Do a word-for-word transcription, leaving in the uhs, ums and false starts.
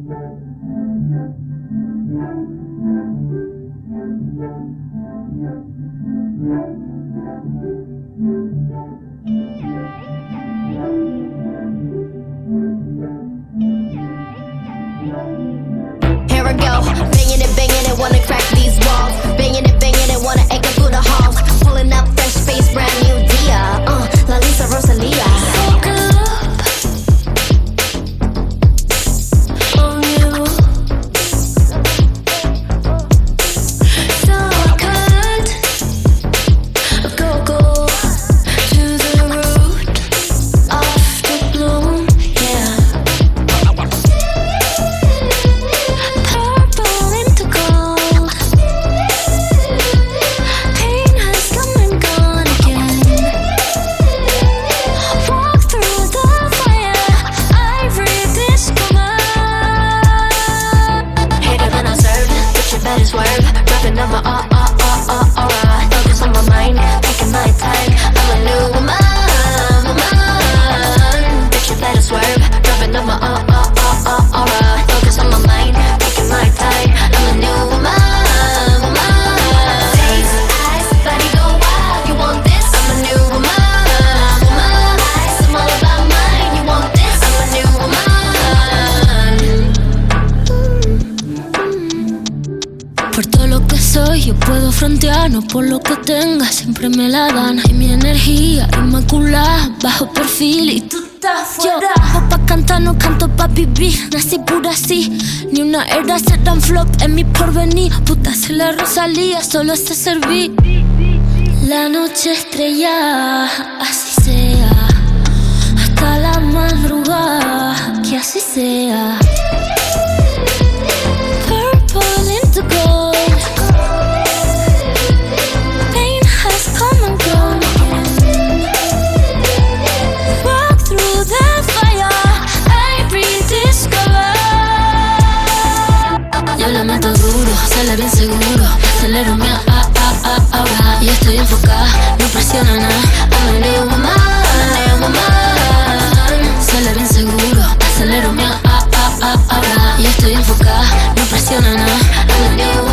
Here I go, banging it, banging it, wanna crack these walls. Banging it, banging it, wanna echo through the halls. Pulling up fresh face, brand new Dia. Uh, La Lisa Rosalia. No por lo que tenga, siempre me la dan. Y mi energía inmaculada, bajo perfil y tú estás fuera. Yo, pa' cantar no canto pa' vivir. Nací pura así, ni una era se dan flop en mi porvenir. Puta se la Rosalía, solo sé servir. La noche estrellada, así sea. Hasta la madrugada, que así sea. Purple into gold. Sale bien seguro, acelero mi a, a, a, a, ahora. Y estoy enfocada, no presiona nada. I'm a new woman, I'm a new woman. Sale bien seguro, acelero mi a, a, a, a, ahora. Y estoy enfocada, no presiona nada. I'm a new woman.